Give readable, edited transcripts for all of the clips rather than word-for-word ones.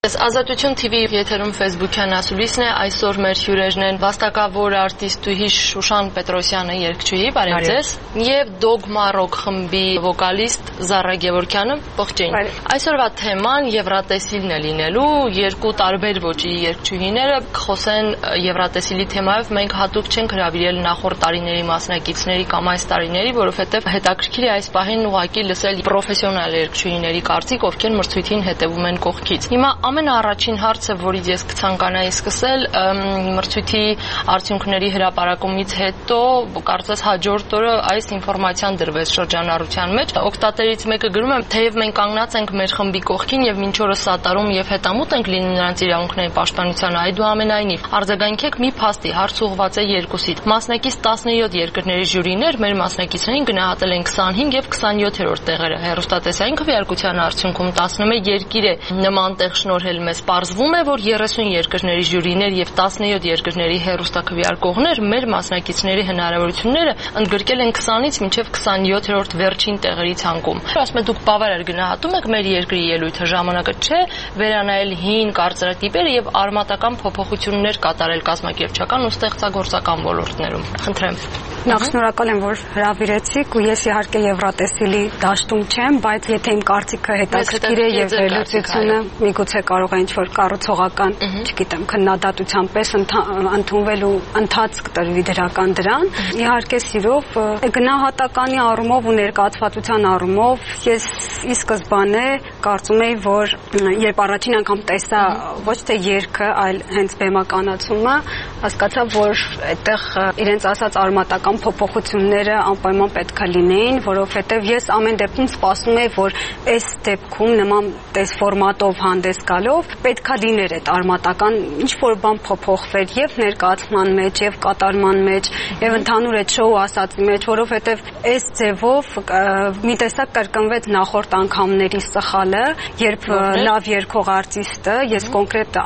Ազատություն TV եթերում Facebook-յան ասուլիսն է, այսօր մեր հյուրերն են վաստակավոր արտիստուհի Շուշան Պետրոսյանը, երգչուհի, բարև ձեզ, եւ Dogma Rock խմբի վոկալիստ Զառա Գևորգյանը, ողջույն։ Այսօրվա թեման եվրատեսիլն է լինելու, երկու տարբեր ոճի երգչուհիները կխոսեն եվրատեսիլի թեմայով, մենք հատուկ չենք հրավիրել նախորդ տարիների մասնակիցների կամ այս տարիների, որովհետեւ հետաքրքիր է այս պահին ուղղակի լսել պրոֆեսիոնալ երգչուհիների կարծիք, ովքեր մրցույթին հետևում են կողքից։ Հիմա ամենաառաջին հարցը, որից ես կցանկանայի սկսել, մրցույթի արդյունքների հրապարակումից հետո, կարծես հաջորդ օրը այս ինֆորմացիան դրվեց շրջանառության մեջ։ Օգտատերից մեկը գրում է, թեև մենք կանգնած ենք մեր խմբի կողքին եւ մինչ օրս սատարում եւ հետամուտ ենք լինում նրանց իրավունքների պաշտպանության, այդուամենայնիվ արձագանքեք մի փաստի, հարց ուղղված է երկուսիդ։ Մասնակից 17 երկրների ժյուրիներ մեր մասնակիցներին գնահատել են 25 եւ 27-րդ տեղերը։ Հեռուստատեսային քվեարկության արդյունքում 11 երկիր է նման տեղ շնորհել մեզ, պարզվում է, որ 30 երկրների ժյուրիներ եւ 17 երկրների հեռուստաքվեարկողներ մեր մասնակիցների հնարավորությունները ընդգրկել են 20-ից մինչեւ 27-րդ վերջին տեղերի ցանկում։ Ասում եք դուք բավարար գնահատում եք մեր երկրի ելույթը, ժամանակը չէ վերանայել հին կարծրատիպերը եւ արմատական փոփոխություններ կատարել կազմակերպչական ու ստեղծագործական ոլորտներում։ Խնդրեմ։ Նախ շնորհակալ եմ, որ հրավիրեցիք ու ես իհարկե եվրատեսիլի դաշտում չեմ, բայց եթե իմ կարծիքը հետաքրքիր է եւ վերլուծությունը միգուցե կարող է ինչ-որ կառուցողական, չգիտեմ, քննադատության պես ընդունվել ու ընթացք տրվի դրական դրան։ Իհարկե սիրով գնահատականի առումով ու ներկայացվածության առումով ես ի սկզբանե կարծում եի, որ երբ առաջին անգամ տեսա ոչ թե երգը, այլ հենց բեմականացումը, հասկացա, որ այդտեղ իրենց ասած արմատական փոփոխությունները անպայման պետք է լինեին, որովհետև ես ամեն դեպքում սպասում եի, որ այս դեպքում նման ֆորմատով հանդես գալով պետք է լիներ այդ արմատական ինչ-որ բան փոփոխվեր եւ ներկայացման մեջ, եւ կատարման մեջ, եւ ընդհանուր այդ շոու ասածի մեջ, որովհետև այս ձևով մի տեսակ կրկնվեց նախորդ անգամների սխալը, երբ լավ երգող արտիստը, ես կոնկրետ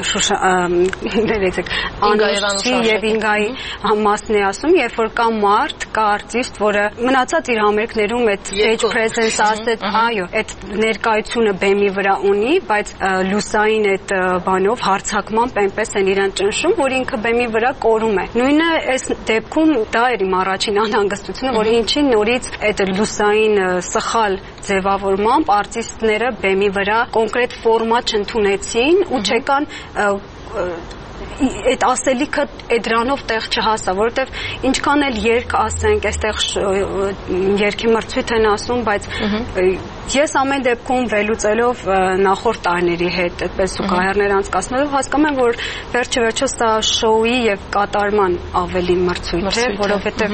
Անուշի եւ Ինգայի մասն եմ ասում, երբ որ կա մարդ, կա արտիստ, որը մնացած իր համերգներում այդ stage presence ասած, այո, այդ ներկայությունը բեմի վրա ունի, բայց լուսային այդ բանով հարցակմամբ այնպես են իրան ճնշում, որ ինքը բեմի վրա կորում է։ Նույնը այս դեպքում դա էր իմ առաջին անհանգստությունը, որ ինչի նորից այդ լուսային սխալ ձևավորմամբ արտիստները բեմի վրա կոնկրետ ֆորմատ չընդունեցին ու չեկան այդ ասելիքը դրանով տեղ չհասա, որովհետև ինչքան էլ երկ ասենք, այստեղ երգի մրցույթ են ասում, բայց ես ամեն դեպքում վերլուծելով նախորդ տարիների հետ այդպես զուգահեռներ անցկացնելով հասկանում եմ, որ վերջը սա շոուի եւ կատարման ավելի մրցույթ է, որովհետև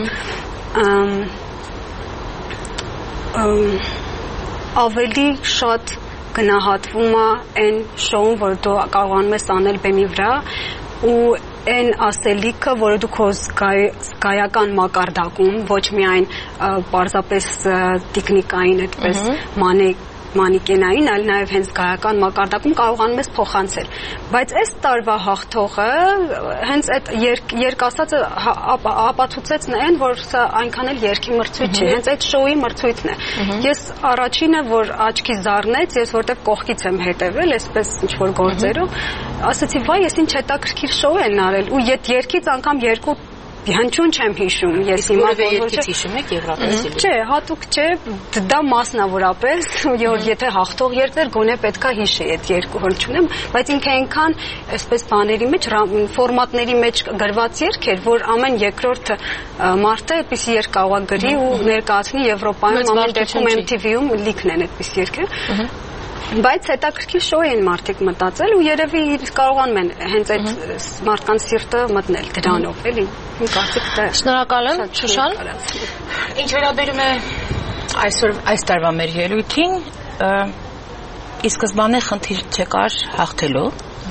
ավելի շատ գնահատվում է այն շոուն, որ դու կարողանում ես անել բեմի վրա ու այն ասելիքը, որը դու քո զգայական մակարդակում, ոչ միայն պարզապես տեխնիկային այդպես մանեկենային, այլ նաև հենց զգայական մակարդակում կարողանում ես փոխանցել։ Բայց այս տարվա հաղթողը հենց այդ երկ ասածը ապացուցեց այն, որ սա այնքան էլ երգի մրցույթ չի, հենց այդ շոուի մրցույթն է։ Ես առաջինը, որ աչքի զառնեց, ես որտեղ կողքից եմ հետևել, այսպես ինչ-որ գործերով, ասացի, վայ, ես ինչ հետաքրքիր շոու են արել, ու այդ երգից անգամ երկու հնչյուն չեմ հիշում, ես հիմա երգից հիշում եք եվրատեսիլի։ Չէ, հատուկ չէ, դա մասնավորապես, եթե հաղթող երգներ գոնե պետքա հիշեի այդ երկու հնչյունը, բայց ինքը այնքան այսպես բաների մեջ, ֆորմատների մեջ գրված երգ էր, որ ամեն երկրորդ մարդը այդպիսի երգ կարող է գրի ու ներկայացնի Եվրոպայում, ամեն դեպքում MTV-ում լիքն են այդպիսի երգեր։ Բայց հետաքրքիր շոու են մարդիկ մտածել ու երևի կարողանում են հենց այդ մարդկանց սիրտը մտնել դրանով, էլի։ Իմ կարծիքով դա։ Շնորհակալ եմ, Շուշան։ Ինչ վերաբերում է այս տարվա մեր ելույթին, ի սկզբանե խնդիր չկար հաղթելու,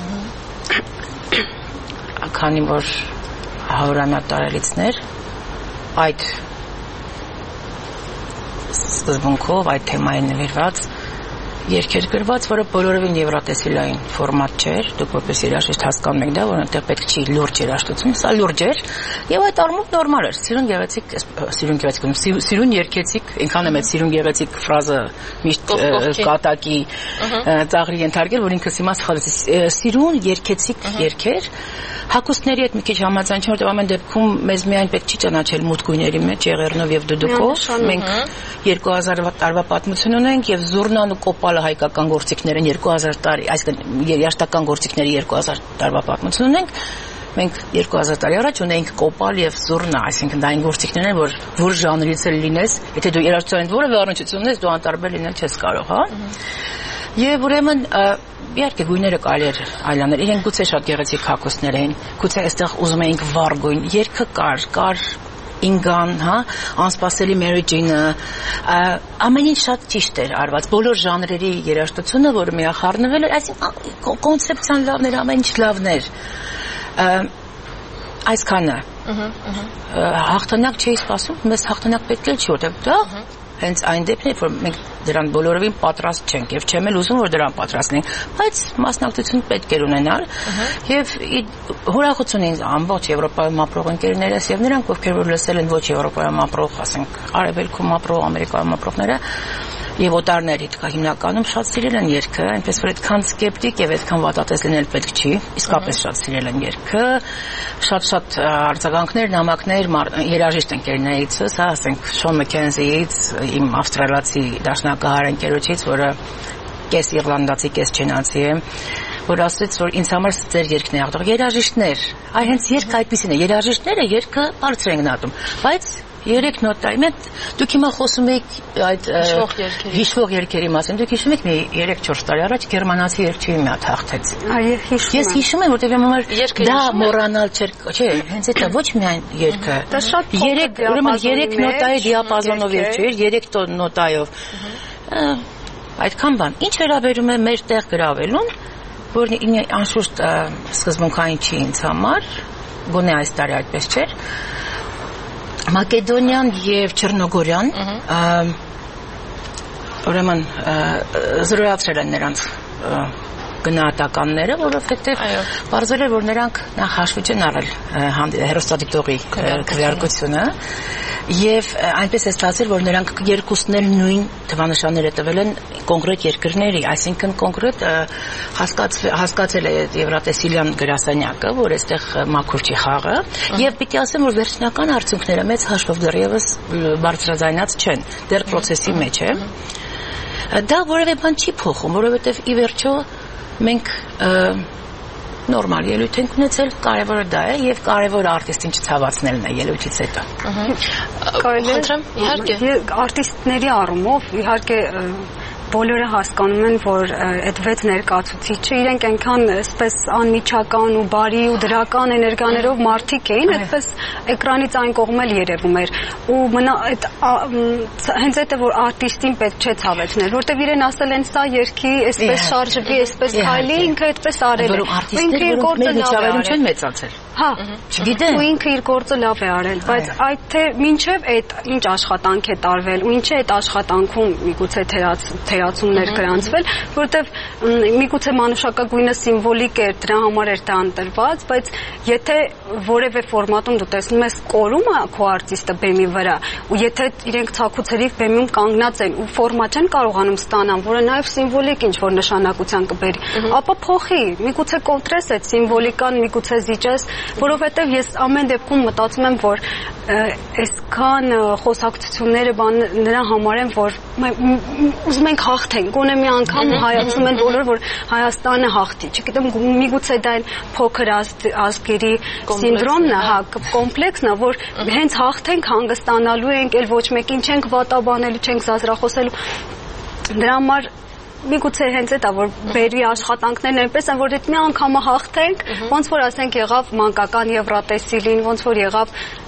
քանի որ հարյուրամյակ տարելիցներ այդ սկզբունքով, այդ թեմային նվիրված երկեր գրված, որը բոլորովին եվրատեսիլային ֆորմատ չէր, դուք որպես երաժիշտ հասկանում եք դա, որ այնտեղ պետք չի լուրջ երաժշտություն, սա լուրջ էր, եւ այդ առումով նորմալ էր, սիրուն երգեցիկ, այնքան եմ այդ սիրուն գեղեցիկ ֆրազը միշտ կատակի ծաղրի ենթարկել, որ ինքս հիմա սխալեցի, սիրուն երգեցիկ երգեր, հագուստների հետ մի քիչ համաձայն չեմ, որտեղ ամեն դեպքում մեզ միայն պետք չի ճանաչել մութ գույների մեջ եղերնով եւ դուդուկով, մենք 2000 տարվա պատմություն ունենք եւ զուրնան ու կոպալը հայկական գործիքներ են 2000 տարի, այսինքն երաշտական գործիքների 2000 տարվա պատմություն ունենք, մենք 2000 տարի առաջ ունեինք կոպալ եւ զուրնա, այսինքն դա այն գործիքներն են, որ ժանրից էլ լինես, եթե դու երաժշտության որևէ առնչություն ունես, դու անտարբեր լինել չես կարող, հա։ Եվ ուրեմն իհարկե գույները կարելի էր այլանել, իրենք գուցե շատ գեղեցիկ հագուստներ էին, գուցե այստեղ ուզում էինք վառ գույն, երգը կար ինգան, հա, անսպասելի Mary Jane-ը, ամեն ինչ շատ ճիշտ էր արված, բոլոր ժանրերի երաժշտությունը, որը միախառնվել էր, այսինքն կոնցեպցիան լավն էր, ամեն ինչ լավն էր, այսքանը, հաղթանակ չէի սպասում, մեզ հաղթանակ պետք էլ չի, որտեղ դա հենց այն դեպքն է, որ մենք դրան բոլորովին պատրաստ չենք եւ չեմ էլ ուզում որ դրան պատրաստ լինենք, բայց մասնակցություն պետք է ունենալ եւ հորախություն ինձ ամբողջ Եվրոպայում ապրող ընկերներս եւ նրանք ովքեր որ լսել են ոչ Եվրոպայում ապրող, ասենք Արևելքում ապրող, Ամերիկայում ապրողները եւ օտարների տկա հիմնականում շատ սիրել են երգը, այնպես որ այդքան սկեպտիկ եւ այդքան վատատես լինել պետք չի, իսկապես շատ սիրել են երգը, շատ արձագանքներ, նամակներ երաժիշտ ընկերներից, հա, ասենք Շոն Մաքենզիից, իմ ավստրալիացի դաշնակահար ընկերոջից, որը կես իռլանդացի, կես չինացի է, որ ասաց, որ ինձ համար ձեր երգն է աղդող, երաժիշտներ, այ հենց երգը այդպեսին է, երաժիշտները երգը բարձր են գնահատում, բայց 3 նոտայի մեջ դուք հիմա խոսում եք այդ հիշվող երգերի մասին, դուք հիշում եք մի 3-4 տարի առաջ գերմանացի երգչուհի մի հատ հաղթեց։ Ես հիշում եմ, որտեղ իմ համար դա մոռանալ չէ, հենց դա ոչ միայն երգը։ Դա շատ 3 նոտայի դիապազոնով երգ չէր, 3 նոտայով։ Այդքան բան։ Ինչ վերաբերում է մեր տեղ գրավելուն, որ անշուշտ սկզբունքային չի ինձ համար, գոնե այս տարի այդպես չէր։ Մակեդոնիան եւ Չեռնոգորիան ուրեմն զրոյացրել են նրանց գնահատականները, որովհետեւ բարձր է որ նրանք նախ հաշվի չեն առել հերոստատիկտողի քվեարկությունը եւ այնպես է ստացել որ նրանք երկուսն էլ նույն թվանշանները տվել են կոնկրետ երկրների, այսինքն կոնկրետ հասկացել է Եվրատեսիլյան գրասենյակը, որ այստեղ մաքուր չի խաղը եւ պիտի ասեմ որ վերջնական արդյունքները մեծ հաշվով դեռևս բարձրաձայնած չեն, դեռ process-ի մեջ է։ Դա որևէ բան չի փոխում, որովհետեւ ի վերջո մենք նորմալ ելույթ ենք ունեցել, կարևորը դա է եւ կարևորը արտիստին չցավացնելն է ելույթից հետո։ Խնդրեմ, իհարկե։ Արտիստների առումով իհարկե բոլորը հասկանում են, որ այդ 6 ներկայացուցիչը իրենք այնքան այսպես անմիջական ու բարի ու դրական էներգիաներով մարդիկ էին, այդպես էկրանից այն կողմ էլ երևում էր։ Ու մնա այդ հենց այդ է որ արտիստին պետք չէ ցավեցնել, որտեվ իրեն ասել են սա երգի, այսպես շարժվի, այսպես քայլի, ինքը այդպես արել է։ Ինքը իր գործը լավ է արել։ Չեն մեծացել։ Հա, չգիտեմ։ Ու ինքը իր գործը լավ է արել, բայց այդ թե մինչև այդ ինչ աշխատանք է տարվել, ու ինչ է այդ աշխատանքում միգուցե թերացումներ գրանցվել, որովհետև միգուցե մանուշակագույնը սիմվոլիկ էր, դրա համար էր դա ընտրված, բայց եթե որևէ ֆորմատում դու տեսնում ես կորում է քո արտիստը բեմի վրա, ու եթե իրենք ցակուցերիվ բեմում կանգնած են ու ֆորմատ չեն կարողանում ստանան, որը նաև սիմվոլիկ ինչ որ նշանակության կբերի, ապա փոխի, միգուցե կոնտրես այդ սիմվոլիկան, միգուցե զիջես, որովհետև ես ամեն դեպքում մտածում եմ, որ այսքան խոսակցությունները նրա համար են, որ ուզում ենք հաղթենք, գոնե մի անգամ հայացում են բոլորը, որ Հայաստանը հաղթի, չգիտեմ, միգուցե դա այն փոքր ազգերի սինդրոմն է, հա, կոմպլեքսն է, որ հենց հաղթենք, հանգստանալու ենք, էլ ոչ մեկին չենք վատաբանելու, չենք զազրախոսելու, դրա համար միգուցե հենց այդ է, որ բերի աշխատանքներն այնպես են, որ այդ մի անգամը հաղթենք, ոնց որ ասենք եղավ մանկական Եվրատեսիլին, ոնց որ եղավ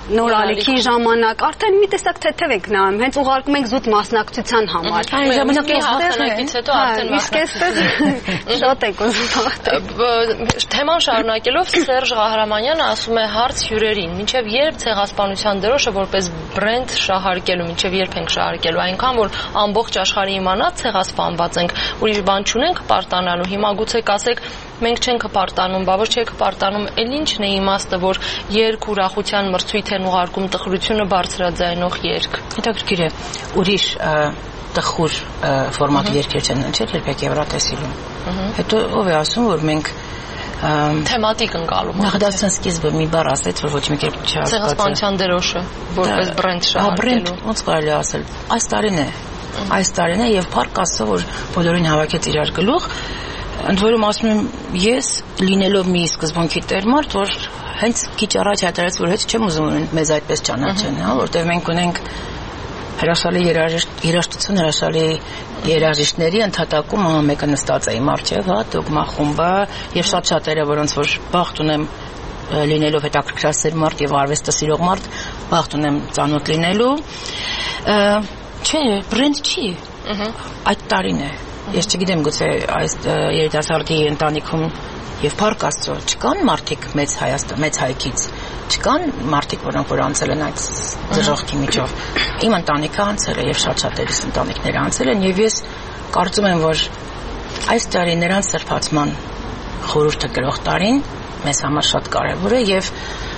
նոր ալիքի ժամանակ արդեն մի տեսակ թեթև եք նայում, հենց ուղարկում ենք զուտ մասնակցության համար։ Այն ժամանակի հաղթանակից հետո արդեն իսկ այստեղ շատ եք ուզում։ Թեման շարունակելով Սերժ Ղահրամանյանը ասում է հարց հյուրերին, մինչև երբ ցեղասպանության դրոշը որպես բրենդ շահարկելու, մինչև երբ ենք շահարկելու, այնքան որ ամբողջ աշխարհը իմանա ցեղասպանված ենք, ուրիշ բան չունենք պարտանալու։ Հիմա գուցե կասեք մենք չենք հպարտանում, բա ոչ չեք հպարտանում, էլ ինչն է իմաստը, որ երկ ուրախության մրցույթ են ուղարկում տխրությունը բարձրաձայնող երկ։ Հետաքրքիր է, ուրիշ տխուր ֆորմատի երգեր չեն հնչել երբեք Եվրատեսիլում։ Հետո ով է ասում, որ մենք թեմատիկ ընկալում։ Նախադասության սկիզբը մի բառ ասեց, որ ոչ մի կերպ չհասկացա։ Ցեղասպանության դրոշը, որպես բրենդ շահարկելու։ Ոնց կարելի ասել։ Այս տարին է եւ փառք Աստծո, որ բոլորին հավաքեց իրար գլուխ։ Ընդ որում ասում եմ, ես լինելով մի սկզբունքի տերմարդ, որ հենց քիչ առաջ հայտարարեց, որ հետ չեմ ուզում մեզ այդպես ճանաչեն, հա, որտեղ մենք ունենք հրաշալի երաժշտություն, հրաշալի երաժիշտների ընդհատակում մեկը նստած է իմ առջև, հա, դոգմա խումբը եւ շատ-շատերը, որոնց որ բախտ ունեմ լինելով հետաքրքրասեր մարդ եւ արվեստը սիրող մարդ, բախտ ունեմ ծանոթ լինելու։ Չէ, բրենդ չի։ Այդ տարին է։ Ես չգիտեմ, գուցե այս երիտասարդի ընտանիքում եւ փառք Աստծո չկան մարդիկ մեծ հայքից, չկան մարդիկ, որոնք որ անցել են այդ դժոխքի միջով։ Իմ ընտանիքը անցել է եւ շատ-շատերիս ընտանիքները անցել են եւ ես կարծում եմ, որ այս տարի նրանց սրբացման խորհուրդը գրող տարին մեզ համար շատ կարեւոր է եւ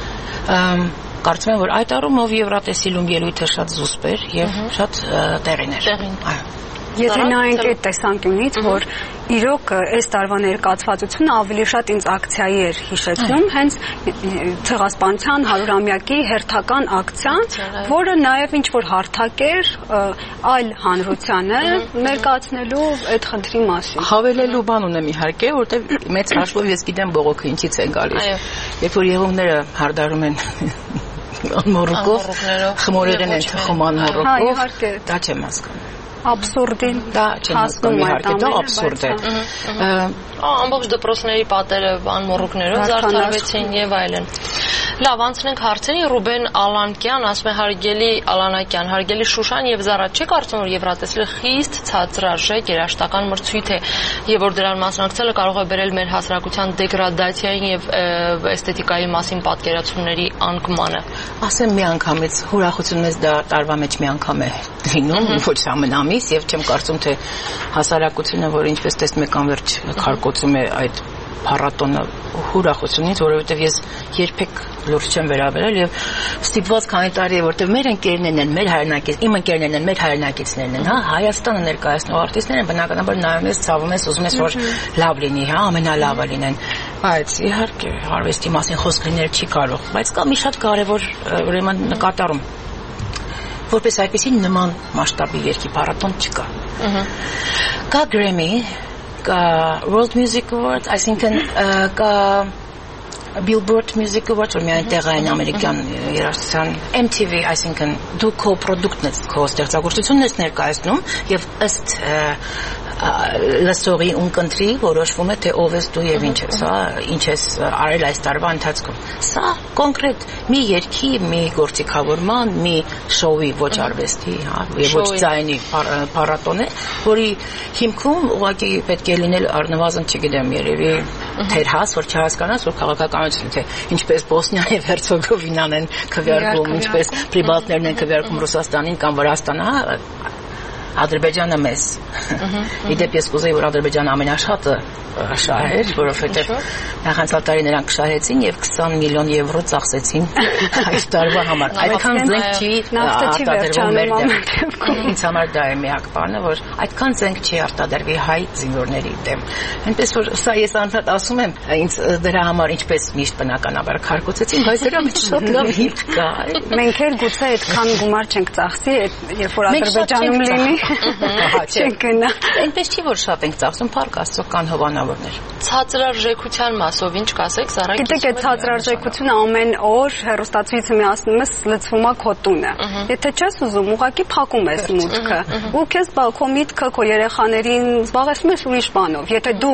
կարծում եմ, որ այդ առումով Եվրատեսիլում ելույթը շատ զուսպ էր եւ շատ տեղին էր։ Այո։ Եթե նայենք այդ տեսանկյունից, որ իրոք այս տարվա ներկայացվածությունը ավելի շատ ինձ ակցիայի էր հիշեցնում, հենց ցեղասպանության 100-ամյակի հերթական ակցիան, որը նաև ինչ որ հարթակ էր այլ հանրությանը ներկայացնելու այդ խնդրի մասին։ Հավելելու բան ունեմ իհարկե, որտեղ մեծ հաշվով ես գիտեմ բողոքը ինչից են գալիս։ Երբ որ եղունգները հարդարում են անմոռուկով, խմորեղեն են թխում անմոռուկով, դա չեմ հասկանում։ Абսուրդին դա չհասնում իհարկե դա абսուրդ է ամբողջ դպրոցների պատերը անմոռուկներով զարդարվեցին եւ այլն լավ անցնենք հարցերին Ռուբեն Ալանկյան ասում է հարգելի Ալանակյան հարգելի Շուշան եւ Զարա չի կարծում որ Եվրատեսիլը խիստ ցածրարժեք երաժշտական մրցույթ է եւ որ դրան մասնակցելը կարող է բերել մեր հասարակության դեգրադացիային եւ էսթետիկայի մասին պատկերացումների անկմանը ասեմ մի անգամից ուրախություն մեզ դա տարվա մեջ մի անգամ է լինում ոչ ամենամիս եւ չեմ կարծում թե հասարակությունը որ ինչպես տեսնում եք անverջ քարկոծում է այդ փառատոնը ուրախությունից որովհետեւ ես երբեք լուրջ չեմ վերաբերել եւ ստիպված քանի տարի է որտեւ մեր ընկերներն են մեր հայրենակից իմ ընկերներն են մեր հայրենակիցներն են հա Հայաստանը ներկայացնող արտիստներ են բնականաբար նայում ես ցավում ես ուզում ես որ լավ լինի հա ամենալավը լինեն բայց իհարկե արվեստի մասին խոսք լինել չի կարող բայց կա մի շատ կարեւոր ուրեմն նկատառում որպես այդպեսի նման մասշտաբի երկի փառատոն չկա կա Grammy կա World Music Awards, այսինքն կա Billboard Music Awards, որ միայն տեղային ամերիկյան երաժշտության MTV, այսինքն դու քո պրոդուկտն ես, քո ստեղծագործությունն ես ներկայացնում եւ ըստ լսողի ունկնդրի որոշվում է թե ով ես դու եւ ինչ ես, հա, ինչ ես արել այս տարվա ընթացքում։ Սա կոնկրետ մի երգի, մի գործիքավորման, մի շոուի ոչ արվեստի, հա, եւ ոչ ձայնի փառատոն է, որի հիմքում ուղղակի պետք է լինել առնվազն, չգիտեմ, երևի թերհաս, որ չհասկանաս, որ քաղաքականությունը թե ինչպես Բոսնիան եւ Հերցեգովինան են քվեարկում, ինչպես պրիբալտներն են քվեարկում Ռուսաստանին կամ Վրաստանը, հա, Ադրբեջանը մեզ։ Իդեպ ես կուզեի, որ Ադրբեջանը ամենաշատը շահեր, որովհետև նախանցյալ տարի նրանք շահեցին եւ 20 միլիոն եվրո ծախսեցին այս տարվա համար։ Այդքան զենք չի արտադրվում մեր դեմ։ Ինձ համար դա է միակ բանը, որ այդքան զենք չի արտադրվի հայ զինվորների դեմ։ Այնպես որ սա ես անդադ ասում եմ, ինձ դրա համար ինչպես միշտ բնականաբար քարկոծեցին, բայց դրա մեջ շատ լավ հիմք կա։ Մենք էլ գուցե այդքան գումար չենք ծախսի, երբ որ Ադրբեջանում լինի։ Չենք գնա։ Այնպես չի որ շատ ենք ծախսում, փառք Աստծո կան հովանավորներ։ Ցածրարժեքության մասով ինչ կասեք, Զարայ։ Գիտեք, այդ ցածրարժեքությունը ամեն օր հեռուստացույցը միացնում ես լցվում է քո տունը։ Եթե չես ուզում, ուղղակի փակում ես մուտքը։ Ու քեզ քո միտքը քո երեխաներին զբաղեցնում ես ուրիշ բանով։ Եթե դու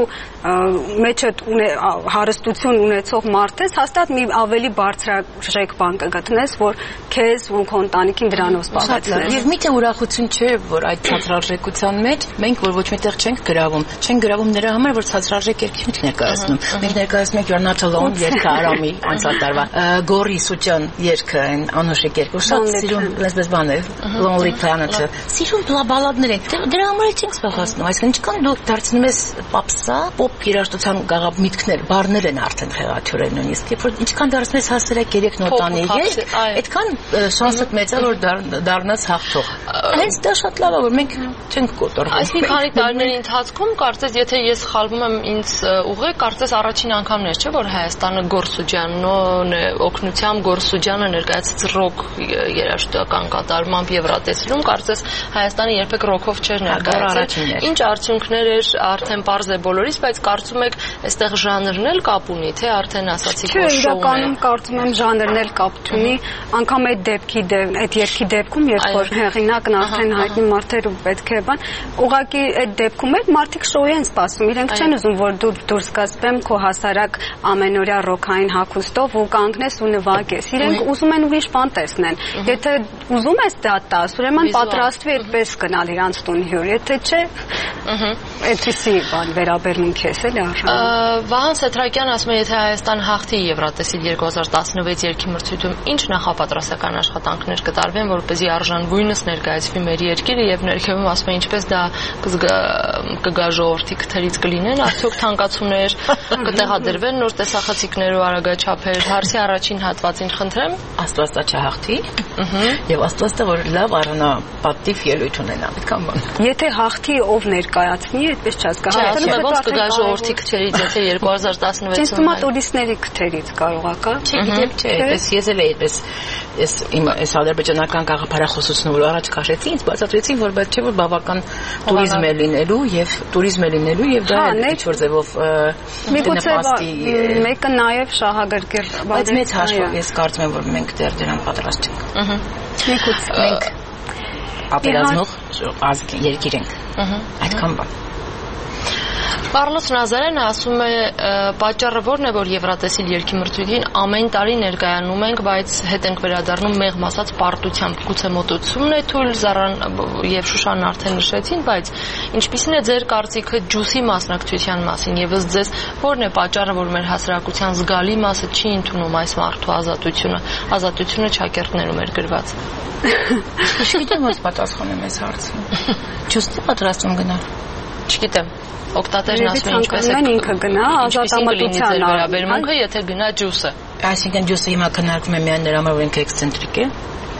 մեջդ հարստություն ունեցող մարդ ես, հաստատ մի ավելի բարձրաժեք բան կգտնես, որ քեզ ու քո ընտանիքին դրանով զբաղեցնես։ Եվ միթե ուրախություն չէ, որ այդ ցածրարժեքության մեջ մենք որ ոչ միտեղ չենք գրավում։ Չենք գրավում նրա համար, որ ցածրարժեք երգի մենք ներկայացնում։ Մենք ներկայացնում ենք You're Not Alone երգը Արամի անցած տարվա Գորի Սուճան երգը, այն անուշիկ երգը, շատ սիրուն լեզվես բան է, Lonely Planet-ը։ Սիրուն բալադներ են։ Դրա համար էլ չենք զբաղացնում, այսինքն ինչքան դու դարձնում ես պոպսա, պոպ երաժշտության գաղափարներ, բառներ են արդեն խեղաթյուրել նույնիսկ, երբ որ ինչքան դարձնում ես հասարակ 3 նոտանի երգ, այդքան շանսը մեծ է որ դառնաս հաղթող։ Հենց դա շատ լավ է, որ մենք չենք կոտորվում։ Այս մի քանի տարիների ընթացքում կարծես եթե ես սխալվում եմ ինձ ուղղեք, կարծես առաջին անգամն էր, չէ՞ որ Հայաստանը Գորսուջանն օգնությամբ Գորսուջանը ներկայացած ռոք երաժշտական կատարմամբ Եվրատեսիլում, կարծես Հայաստանը երբեք ռոքով չէր ներկայացել։ Ինչ արդյունքներ էր, արդեն པարզ է բոլորիս, բայց կարծում եք այստեղ ժանրն էլ կապ ունի, թե արդեն ասացիք որ շոուն է։ Իրականում կարծում եմ ժանրն էլ կապ չունի, անգամ այդ երգի դեպքում, երբ որ հեղինակն արդեն հայտնի մարդեր ու պետք է բան, ուղղակի այդ դեպքում էլ մարդիկ շոու են սպասում, իրենք չեն ուզում որ դու դուրս գաս բեմ քո հասարակ ամենօրյա ռոքային հագուստով ու կանգնես ու նվագես։ Իրենք ուզում են ուրիշ բան տեսնեն։ Եթե ուզում ես դա տաս, ուրեմն պատրաստվի այդպես գնալ իրանց տուն հյուր, եթե չէ, այդպիսի բան վերաբերմունք ես էլի արժան։ Վահան Սեթրակյան ասում է, եթե Հայաստան հաղթի Եվրատեսիլ 2016 երգի մրցույթում, ինչ նախապատրաստական աշխատանքներ կտարվեն, որպեսզի արժանվույնս ներկայացվի մեր երկիրը եւ ներքևում ասում է ինչպես դա կգա ժողովրդի քթերից կլինեն, արդյոք թանկացումներ կտեղադրվեն նոր տեսախցիկներ ու արագաչափեր։ Հարցի առաջին հատվածին խնդրեմ, Աստվածա չհաղթի, եւ Աստվածա որ լավ առանապատիվ ելույթ ունենա, այդքան բան։ Եթե հաղթի ով ներկայացնի, այդպես չհասկանա։ Ոնց կգա ժողովրդի քթերից, եթե 2016-ում։ Ես թվում է տուրիստների քթերից կարող է գա։ Չգիտեմ, չէ, այդպես ես էլ այդպես իմ ադրբեջանական գաղափարախոսությունը որ առաջ քաշեցի, ինձ բացատրեցին, որ բայց չէ որ բավական տուրիզմ է լինելու եւ դա ինչ-որ ձևով նպաստի մեկը նաեւ շահագրգիռ բայց մեծ հաշվով ես կարծում եմ որ մենք դեռ դրան պատրաստ չենք։ Մենք ապերազնող ազգ երկիր ենք։ Այդքան բան։ Կարլոս Նազարյանը ասում է, պատճառը որն է, որ Եվրատեսիլ երգի մրցույթին ամեն տարի ներկայանում ենք, բայց հետ ենք վերադառնում մեղմ ասած պարտությամբ։ Գուցե մոտեցումն է թույլ, Զարան եւ Շուշանն արդեն նշեցին, բայց ինչպիսին է ձեր կարծիքը ջուսի մասնակցության մասին եւ ըստ ձեզ որն է պատճառը, որ մեր հասարակության զգալի մասը չի ընդունում այս մարդու ազատությունը ճակերտներում էր գրված։ Չգիտեմ ոնց պատասխանեմ այս հարցին։ Ջուսի պատրաստում գնալ։ Չգիտեմ։ Օկտատերն ասում է ինչպես է ինքը գնա ազատամտության վերաբերմունքը, եթե գնա ջուսը։ Այսինքն ջուսը հիմա քննարկվում է միայն նրա համար, որ ինքը էքսցենտրիկ է։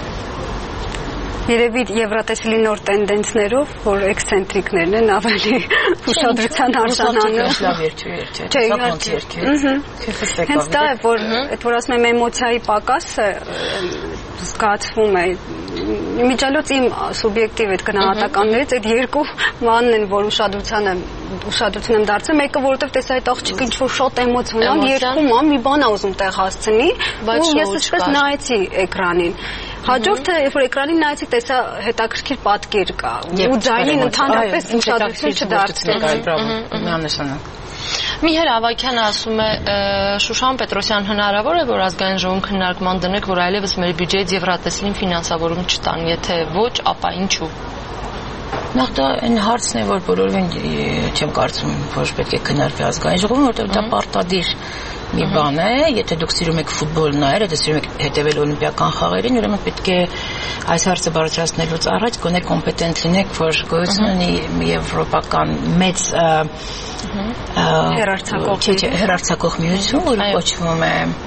Երևի Եվրատեսիլի նոր տենդենսներով, որ էքսցենտրիկներն են ավելի ուշադրության արժանանում։ Լավ երգ չէ։ Հենց դա է, որ ասում եմ էմոցիայի պակասը զգացվում է։ Իմիջիալոց իմ սուբյեկտիվ այդ գնահատականներից այդ երկու բանն են, որ ուշադրություն եմ դարձել, մեկը որովհետև տեսա այդ աղջիկը ինչ-որ շատ էմոցիոնալ երգում է, մի բան է ուզում տեղ հասցնի, ու ես այսպես նայեցի էկրանին։ Հաջորդը, երբ որ էկրանին նայեցի, տեսա հետաքրքիր պատկեր կա, ու ձայնին ընդհանրապես ուշադրություն չդարձրի։ Միանշանակ։ Միհեր Ավագյանը ասում է, Շուշան Պետրոսյան, հնարավոր է, որ ազգային ժողովում քննարկման դնեք, որ այլևս մեր բյուջեից Եվրատեսիլին ֆինանսավորում չտան, եթե ոչ, ապա ինչու։ Նախ դա այն հարցն է, որ բոլորին չեմ կարծում, որ պետք է քննարկվի ազգային ժողովում, որտեղ դա պարտադիր մի բան է, եթե դուք սիրում եք ֆուտբոլ նայել, եթե սիրում եք հետևել օլիմպիական խաղերին, ուրեմն պետք է այս հարցը բարձրացնելուց առաջ գոնե կոմպետենտ լինեք, որ գոյություն ունի եվրոպական մեծ հեռարձակող միություն, որը կոչվում է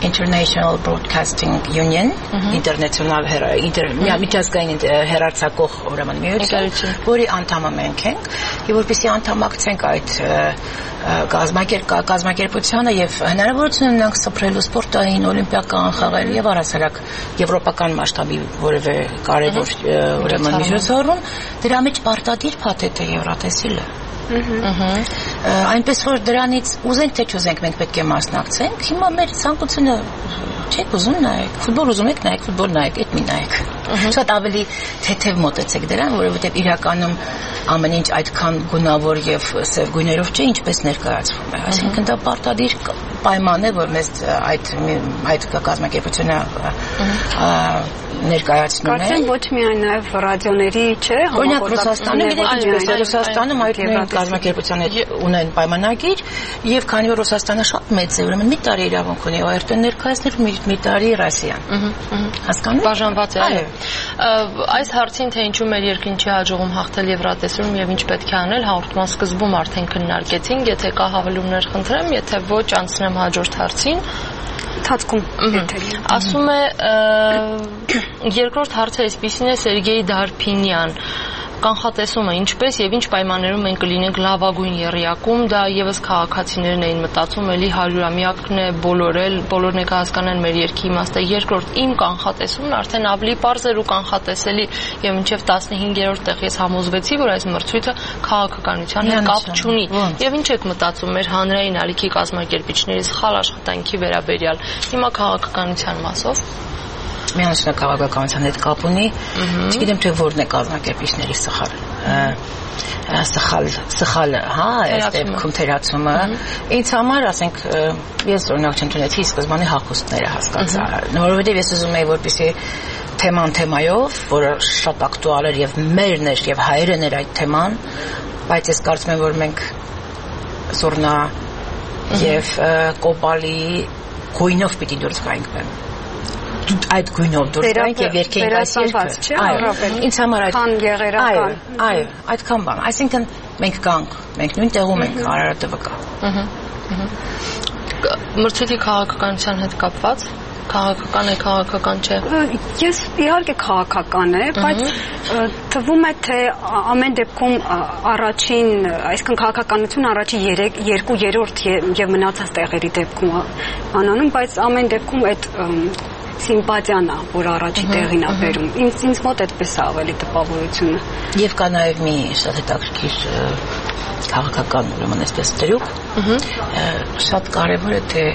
International Broadcasting Union, ինտերնացիոնալ միջազգային հեռարձակող ուրեմն միություն, որի անդամը մենք ենք, եւ որպեսզի անդամակցենք այդ կազմակերպությանը եւ հնարավորություն ունենք սփռելու սպորտային, օլիմպիական խաղեր եւ առասարակ եվրոպական մասշտաբի որևէ կարևոր ուրեմն միջոցառում, դրա մեջ պարտադիր փաթեթ է Եվրատեսիլը։ Այնպես որ դրանից ուզենք թե չուզենք մենք պետք է մասնակցենք, հիմա մեր ցանկությունը չեք ուզում նայեք, ֆուտբոլ ուզում եք նայեք, ֆուտբոլ նայեք, այդ մի նայեք։ Շատ ավելի թեթև մոտեցեք դրան, որովհետև իրականում ամեն ինչ այդքան գունավոր եւ սև գույներով չէ, ինչպես ներկայացվում է։ Այսինքն դա պարտադիր պայման է, որ մեզ այդ կազմակերպությունը ներկայացնում է։ Կարծեմ ոչ միայն նաև ռադիոների, չէ, օրինակ Ռուսաստանում այդ նույն կազմակերպության հետ ունեն պայմանագիր եւ քանի որ Ռուսաստանը շատ մեծ է, ուրեմն մի տարի իրավունք ունի ORT ներկայացնել, մի տարի Ռուսիան։ Հասկանում եք։ Բաժանված է, այո։ Այս հարցին թե ինչու մեր երկրին չի հաջողում հաղթել Եվրատեսիլում եւ ինչ պետք է անել, հաղորդման սկզբում արդեն քննարկեցինք, եթե կա հավելումներ խնդրեմ, եթե ոչ անցնեմ հաջորդ հարցին։ Ասում է երկրորդ հարցը այսպիսին է Սերգեյ Դարփինյան կանխատեսումը ինչպես եւ ինչ պայմաններում մենք կլինենք լավագույն եռյակում, դա եւս քաղաքացիներն էին մտածում, էլի 100-ամյակն է բոլորն է կհասկանան մեր երկրի իմաստը։ Երկրորդ իմ կանխատեսումն արդեն ավելի պարզ էր ու կանխատեսելի եւ մինչեւ 15-րդ տեղ ես համոզվեցի, որ այս մրցույթը քաղաքականության հետ կապ չունի։ Եվ ինչ եք մտածում մեր հանրային ալիքի կազմակերպիչների սխալ աշխատանքի վերաբերյալ հիմա քաղաքականության մասով միանշանակ քաղաքականության հետ կապ ունի, չգիտեմ թե որն է կազմակերպիչների սխալը, այս դեպքում թերացումը։ Ինձ համար, ասենք, ես օրինակ չընդունեցի սկզբանի հագուստները հասկացա, որովհետև ես ուզում էի, որպեսզի թեմայով, որը շատ ակտուալ էր եւ մերն էր եւ հայերեն էր այդ թեման, բայց ես կարծում եմ, որ մենք զուռնա եւ կոպալի գույնով պիտի դուրս գայինք բեմ։ Այդ գույնով դուրս գայինք եւ երկենք այս երկը։ Այո, ինձ համար այդ այո, այդքան բան։ Այսինքն մենք գանք, մենք նույն տեղում ենք Արարատը վկա։ Մրցույթի քաղաքականության հետ կապված քաղաքական է, քաղաքական չէ։ Ես իհարկե քաղաքական է, բայց թվում է թե ամեն դեպքում առաջին, այսինքն քաղաքականություն առաջին 2/3 եւ մնացած տեղերի դեպքում անանում, բայց ամեն դեպքում այդ սիմպաթիան է, որ առաջի տեղին է բերում։ Ինձ մոտ այդպես է ավելի տպավորությունը։ Եվ կա նաև մի շատ հետաքրքիր քաղաքական, ուրեմն այսպես դրույթ, շատ կարևոր է թե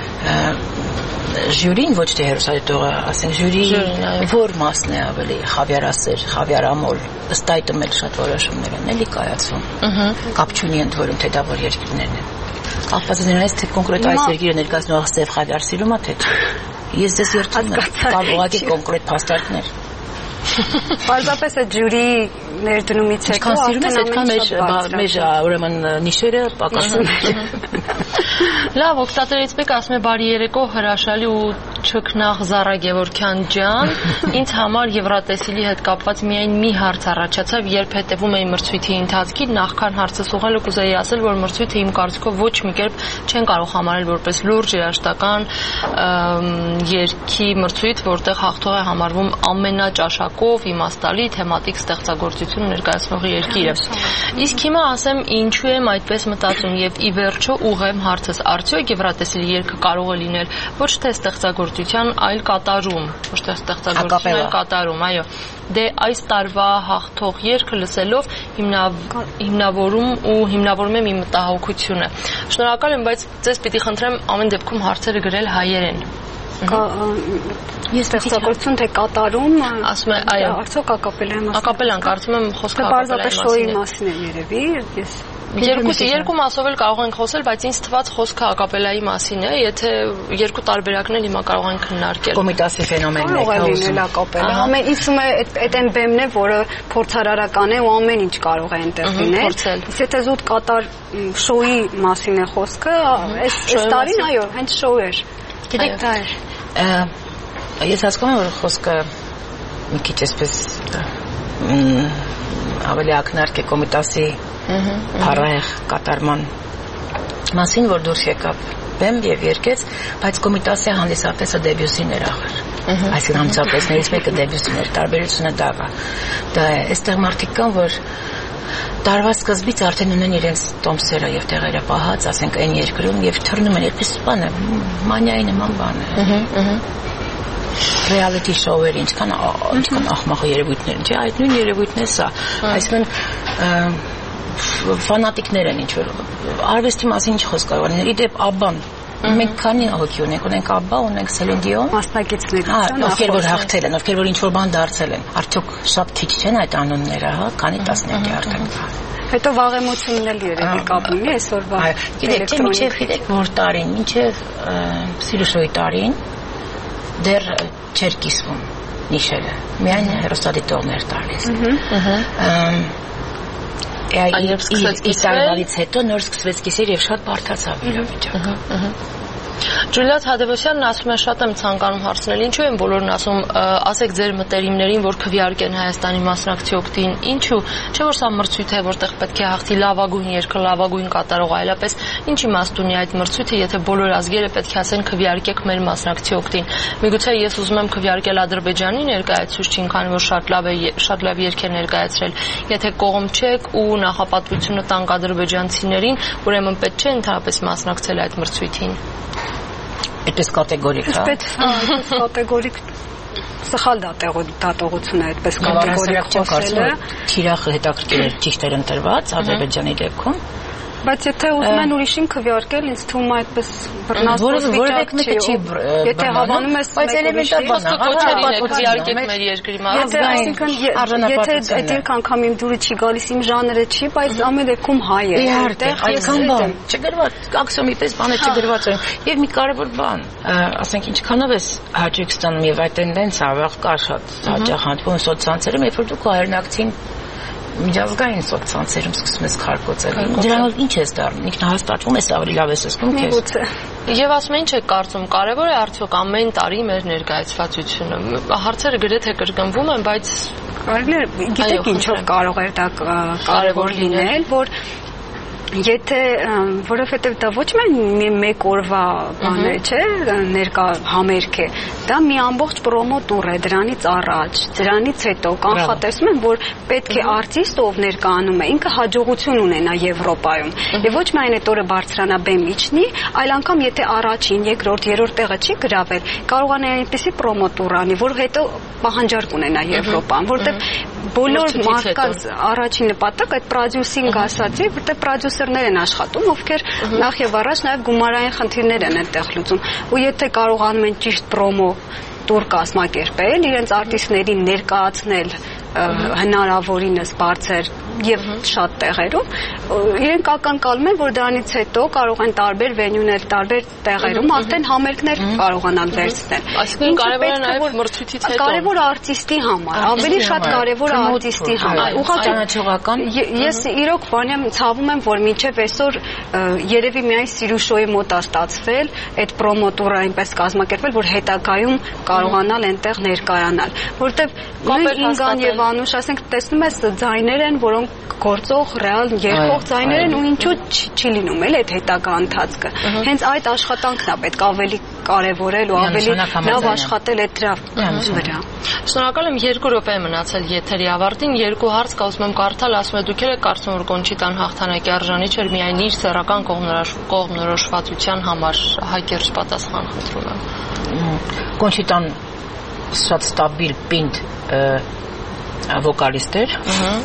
ժյուրին ոչ թե հերոսադիտողը, ասենք ժյուրի որ մասն է ավելի խավիարասեր, խավիարամոլ, ըստ այդմ էլ շատ որոշումներ են էլի կայացվում։ Կապ չունի ընդ որում թե դա որ երկրներն են։ Կապված է նրանից թե կոնկրետ այս երկիրը ներկայացնող սև խավիար սիրում է թե չէ։ Ես դες երթում եմ, կան ուղղակի կոնկրետ փաստարկներ։ Պարզապես այդ ջուրի ներդնումից հետո արդեն մեր ուրեմն նիշերը պակասում են։ Լավ, օգտատերից մեկ ասում է բարի երեկո, հրաշալի ու չքնաղ Զարա Գևորգյան ջան, ինձ համար Եվրատեսիլի հետ կապված միայն մի հարց առաջացավ, երբ հետևում էի մրցույթի ընթացքին, նախքան հարցս ուղղելը կուզեի ասել, որ մրցույթը իմ կարծիքով ոչ մի կերպ չեն կարող համարել որպես լուրջ երաժշտական երգի մրցույթ, որտեղ հաղթող է համարվում ամենաճաշակով, իմաստալի, թեմատիկ ստեղծագործություն ներկայացնող երկիրը։ Իսկ հիմա ասեմ ինչու եմ այդպես մտածում եւ ի վերջո ուղղեմ հարցս, արդյոք Եվրատեսիլի երգը կարող է լինել ոչ թե ստեղծագործության, այլ կատարում, ոչ թե ստեղծագործություն, այլ կատարում, այո։ Դե այս տարվա հաղթող երգը լսելով հիմնավորում եմ իմ մտահոգությունը։ Շնորհակալ եմ, բայց ձեզ պիտի խնդրեմ ամեն դեպքում հարցերը գրել հայերեն։ Ես ստեղծագործություն թե կատարում, ասում է, այո, արդյոք ակապելան մասն։ Ակապելան, կարծում եմ խոսքը ակապելայի շոուի մասին է երևի, ես երկու մասով էլ կարող ենք խոսել, բայց ինձ թվաց խոսքը ակապելայի մասին է, եթե երկու տարբերակն էլ հիմա կարող ենք քննարկել։ Կոմիտասի ֆենոմենն է խոսում ակապելա։ Ամեն ինձ թվում է այդ այն բեմն է, որը փորձարարական է ու ամեն ինչ կարող է այնտեղ լինել։ Իսկ եթե զուտ կատար շոուի մասին է խոսքը, այս տարին այո, հենց շոու էր։ Գիտեք դա էր։ Ես հասկանում եմ, որ խոսքը մի քիչ այսպես ավելի ակնարկ է Կոմիտասի փառահեղ կատարման Այդ մասին, որ դուրս եկավ բեմ եւ երկեց, բայց կոմիտասիա հանդիսատեսը դեբյուտին էր ախր։ Այսինքն հանդիսատեսներից մեկը դեբյուտին էր, տարբերությունը դա է։ Դա է, այստեղ մարդիկ կան, որ տարվա սկզբից արդեն ունեն իրենց տոմսերը եւ տեղերը պահած, ասենք այն երկրում եւ թռնում են, այդպես բան է, մանիայի նման բան է։ Reality show-եր ինչքան աղմախ երևույթներ են, չէ՞, այդ նույն երևույթն է սա։ Այսինքն ֆանատիկներ են ինչ որ արվեստի մասին ինչ խոսք կարող են։ Իդեպ Աբբան մենք քանի հոգի ունենք Աբբա, ունենք Սելին Դիոն, մասնակիցներ, ովքեր որ հաղթել են, ովքեր որ ինչ որ բան դարձել են։ Արդյոք շատ քիչ չեն այդ անունները, հա, քանի տասնյակ արդեն։ Հետո վաղեմությունն էլ երևի կապ ունի այսօրվա։ Գիտեք, մինչև որ տարին, մինչև Սիրուշոյի տարին դեռ չէր կիսվում նիշերը։ Միայն հեռուստադիտողներ տալիս։ Իսկ հետո նոր սկսվեց կիսեր եւ շատ բարդացավ իրավիճակը։ Ջուլիա Թադևոսյանն ասում է, շատ եմ ցանկանում հարցնել, ինչու են բոլորն ասում, ասեք ձեր մտերիմներին, որ քվեարկեն Հայաստանի մասնակցի օգտին, ինչու, չէ՞ որ սա մրցույթ է, որտեղ պետք է հաղթի լավագույն երգը, լավագույն կատարող, այլապես ինչ իմաստ ունի այդ մրցույթը, եթե բոլոր ազգերը պետք է ասեն քվեարկեք մեր մասնակցի օգտին։ Միգուցե ես ուզում եմ քվեարկել Ադրբեջանի ներկայացուցչին, քանի որ շատ լավ երգ է ներկայացրել։ Եթե կողմ չեք ու նախապատվությունը տանք ադրբեջանցիներին, ուրեմն պետք չէ ընդհանրապես մասնակցել այդ մրցույթին։ Այդպես կատեգորիկ, հա։ Այդպես կատեգորիկ սխալ դատողություն է, այդպես կատեգորիկ խոսելը։ Թիրախը հետաքրքիր է ճիշտ էր ընտրված Ադրբեջանի դեպքում։ Բայց եթե ուզում են ուրիշին քվեարկել, ինձ թվում է այդպես բռնացված վիճակ չի։ Եթե հավանում ես բայց էլեմենտար բան է, քվեարկեք մեր երկրի Եթե այսինքն եթե այդ երկ անգամ իմ դուրը չի գալիս, իմ ժանրը չի, բայց ամեն դեպքում հայ է։ Այդտեղ այդքան բան չգրված, ակսիոմի պես բանը չգրված է։ Եվ մի կարևոր բան, ասենք ինչքանով է հաճույք ստանում եւ այդ տենդենսը ավաղ կա շատ հաճախ հանդիպում սոցցանցերում, երբ որ դուք հայրենակցին միջազգային սոցցանցերում սկսում ես քարկոծել։ Դրանով ինչ ես դառնում, ինքնահաստատվում ես, ավելի լավ ես զգում քեզ։ Եվ ասում են, ինչ է կարծում, կարևոր է արդյոք ամեն տարի մեր ներկայացվածությունը։ Հարցերը գրեթե կրկնվում են, բայց կարելի է, գիտեք ինչով կարող է դա կարևոր լինել, որ եթե որովհետև դա ոչ միայն մեկ օրվա բան է, չէ, ներկա համերգ է, դա մի ամբողջ պրոմո տուր է դրանից առաջ, դրանից հետո կանխատեսում են, որ պետք է արտիստը ով ներկայանում է, ինքը հաջողություն ունենա Եվրոպայում։ Եվ ոչ միայն այդ օրը բարձրանա բեմ իջնի, այլ անգամ եթե առաջին, երկրորդ, երրորդ տեղը չի գրավել, կարողանա այնպեսի պրոմո տուր անի, որ հետո պահանջարկ ունենա Եվրոպան, որտեղ բոլոր մարդկանց առաջին նպատակը այդ պրոդյուսինգ ասածի, որտեղ պրոդյուսերներ են աշխատում, ովքեր նախ եւ առաջ նաեւ գումարային խնդիրներ են այդտեղ լուծում։ Ու եթե կարողանում են ճիշտ պրոմո տուր կազմակերպել, իրենց արտիստներին ներկայացնել հնարավորինս բարձր եւ շատ տեղերում, իրենք ակնկալում են, որ դրանից հետո կարող են տարբեր վենյուներ, տարբեր տեղերում արդեն համերգներ կարողանալ վերցնել։ Այսինքն կարևոր է նաեւ մրցույթից հետո։ Կարևոր է արտիստի համար, ավելի շատ կարևոր է արտիստի համար։ Ուղղակի ես իրոք բանեմ ցավում եմ, որ մինչև այսօր երևի միայն Սիրուշոյի մոտ է ստացվել այդ պրոմոտուրը այնպես կազմակերպել, որ հետագայում կարողանալ այնտեղ ներկայանալ, որտեղ Ինգան եւ Անուշ, ասենք տեսնում ես ձայներ են, որոնք գործող, ռեալ երգող ձայներ են ու ինչու չի լինում էլ այդ հետագա ընթացքը։ Հենց այդ աշխատանքն է պետք ավելի կարևորել ու ավելի լավ աշխատել այդ դրա վրա։ Շնորհակալ եմ, 2 րոպե է մնացել եթերի ավարտին, 2 հարց կա, ուզում եմ կարդալ, ասում եք դուք եք կարծում որ Կոնչիտան հաղթանակի արժանի չէր միայն իր սեռական կողմնորոշվածության համար, հակերճ պատասխան խնդրում եմ։ Կոնչիտան շատ ստաբիլ պինդ վոկալիստ էր,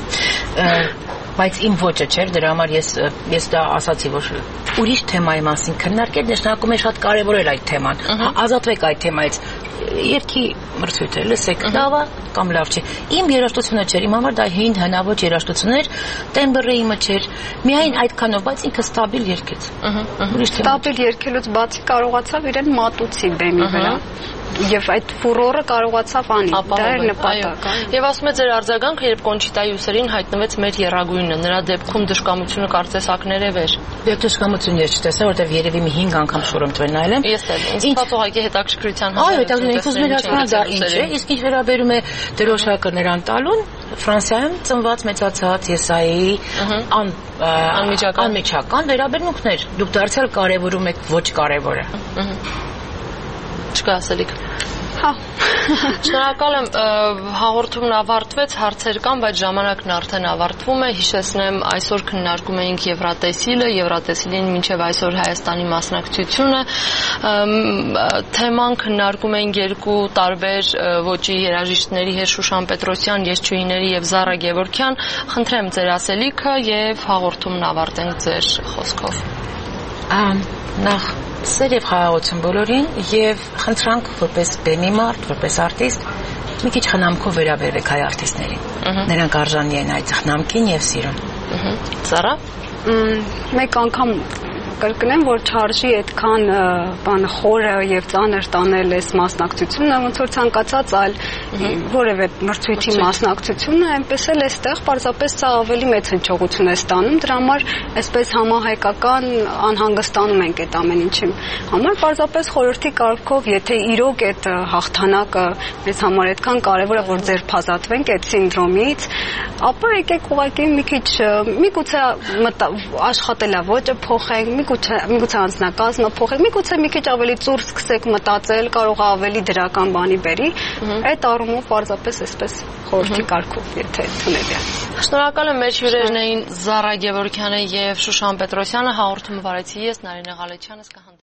բայց իմ ոճը չէր, դրա համար ես դա ասացի, որ ուրիշ թեմայի մասին քննարկել նշանակում է շատ կարևորել այդ թեման, ազատվեք այդ թեմայից, երգի մրցույթ է, լսեք, լավ է կամ լավ չէ։ Իմ երաժշտությունը չէր, իմ համար դա հին հնաոճ երաժշտություն էր, տեմբրը իմը չէր, միայն այդքանով, բայց ինքը ստաբիլ երգեց։ Ստաբիլ երգելուց բացի կարողացավ իրեն մատուցի բեմի վրա։ Եվ այդ ֆուրորը կարողացավ անի, դա էր նպատակը։ Եվ ասում է ձեր արձագանքը, երբ Կոնչիտայի ուսերին հայտնվեց մեր եռագույնը, նրա դեպքում դժկամությունը կարծես ակներև էր։ Եվ դժկամություն ես չտեսա, որտեղ երևի մի 5 անգամ շորում տվել նայել եմ։ Ես էլ, ինձ պատողակի հետաքրքրության համար։ Այո, հետաքրքիր, Ինձ ուզում է հասկանալ դա ինչ է, իսկ ինչ վերաբերում է դրոշակը նրան տալուն, Ֆրանսիայում ծնված մեծացած Եսայի անմիջական վերաբերմունքներ։ Դուք դարձյալ կարևորում եք ոչ կարևորը։ Չկա ասելիք։ Հա։ Շնորհակալ եմ, հաղորդումն ավարտվեց, հարցեր կան, բայց ժամանակն արդեն ավարտվում է։ Հիշեցնեմ, այսօր քննարկում էինք Եվրատեսիլին մինչև այսօր Հայաստանի մասնակցությունը։ Թեման քննարկում էինք երկու տարբեր ոճի երաժիշտների հետ՝ Շուշան Պետրոսյան, Եսչուհիների եւ Զարա Գևորգյան։ Խնդրեմ ձեր ասելիքը եւ հաղորդումն ավարտենք ձեր խոսքով։ Նախ սեր եւ խաղաղություն բոլորին եւ խնդրանք որպես բեմի մարդ, որպես արտիստ մի քիչ խնամքով վերաբերեք հայ արտիստներին։ Նրանք արժանի են այդ խնամքին եւ սիրուն։ Զարա, մեկ անգամ կրկնեմ, որ չարժի այդքան բանը խորը եւ ծանր տանել այս մասնակցությունը, ոնց որ ցանկացած այլ որևէ մրցույթի մասնակցությունը, այնպես էլ այստեղ պարզապես սա ավելի մեծ հնչողություն է ստանում, դրա համար այսպես համահայկական անհանգստանում ենք այդ ամեն ինչի համար, պարզապես խորհրդի կարգով, եթե իրոք այդ հաղթանակը մեզ համար այդքան կարևոր է, որ ձերբազատվենք այդ սինդրոմից, ապա եկեք ուղղակի միգուցե աշխատելա ոճը փոխենք, միգուցե անձնակազմը փոխենք, միգուցե մի քիչ ավելի ծուր սկսեք մտածել, կարող է ավելի դրական բանի բերի, այդ առումով պարզապես այսպես խորհրդի կարգով, եթե ցնելի է։ Շնորհակալ եմ, մեր հյուրերն էին Զարա Գևորգյանը եւ Շուշան Պետրոսյանը, հաղորդումը վարեցի ես Նարինե Ղալեչյանը։